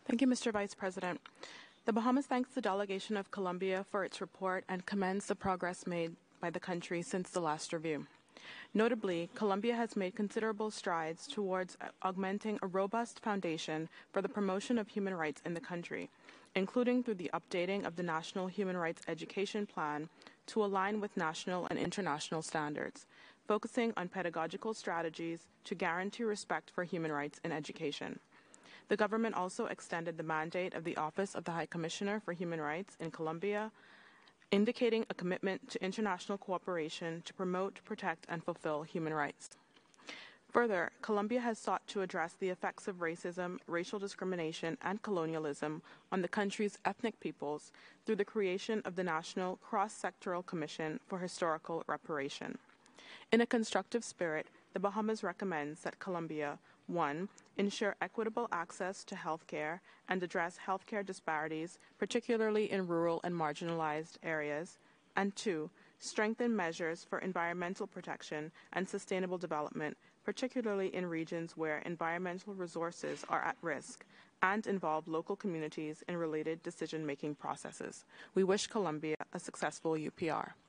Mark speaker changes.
Speaker 1: Thank you, Mr. Vice President. The Bahamas thanks the delegation of Colombia for its report and commends the progress made by the country since the last review. Notably, Colombia has made considerable strides towards augmenting a robust foundation for the promotion of human rights in the country, including through the updating of the National Human Rights Education Plan to align with national and international standards, focusing on pedagogical strategies to guarantee respect for human rights in education. The government also extended the mandate of the Office of the High Commissioner for Human Rights in Colombia, indicating a commitment to international cooperation to promote, protect, and fulfill human rights. Further, Colombia has sought to address the effects of racism, racial discrimination, and colonialism on the country's ethnic peoples through the creation of the National Cross-Sectoral Commission for Historical Reparation. In a constructive spirit, the Bahamas recommends that Colombia 1. Ensure equitable access to health care and address healthcare disparities, particularly in rural and marginalized areas, and 2. Strengthen measures for environmental protection and sustainable development, particularly in regions where environmental resources are at risk and involve local communities in related decision-making processes. We wish Colombia a successful UPR.